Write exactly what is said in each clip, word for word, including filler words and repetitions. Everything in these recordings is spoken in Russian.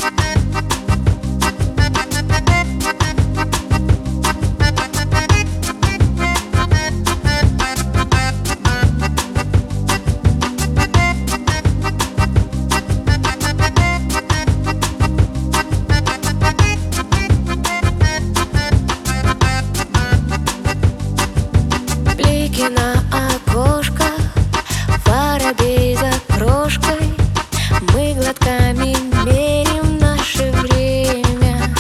На окошках воробей за крошкой, мы глотками мерим наше время.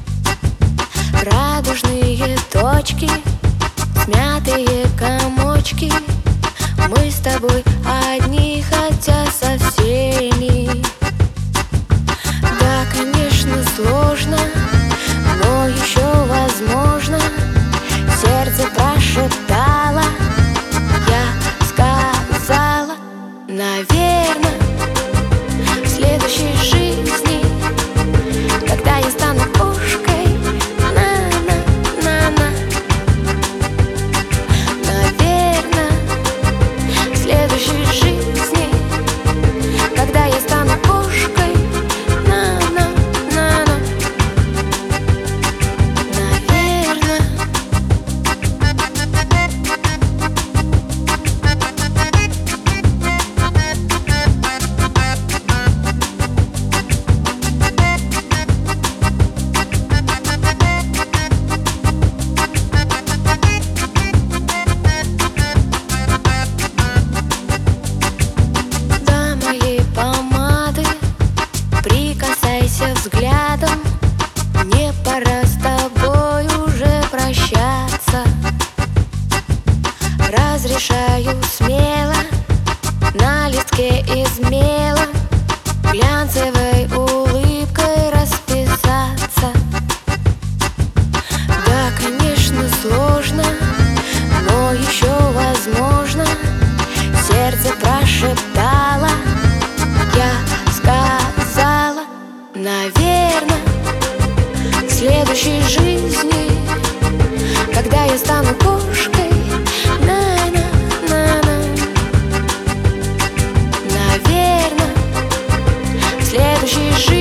Радужные точки, смятые комочки, мы с тобой одни, хотя со всеми. Да, конечно, сложно, но еще возможно. Сердце прошептало, я сказала, наверное, в следующей жизни, когда я стану кошкой, на-на-на-на. Наверное, в следующей жизни, когда я стану кошкой, на-на-на-на. Наверное. Прикасайся взглядом, мне пора с тобой уже прощаться. Разрешаю смело на листке из мела глянцевой улыбкой расписаться. Да, конечно, сложно, но еще возможно. Сердце прошептало, я сказала, наверное, в следующей жизни, когда я стану кошкой, на-на-на-на. Наверное, в следующей жизни.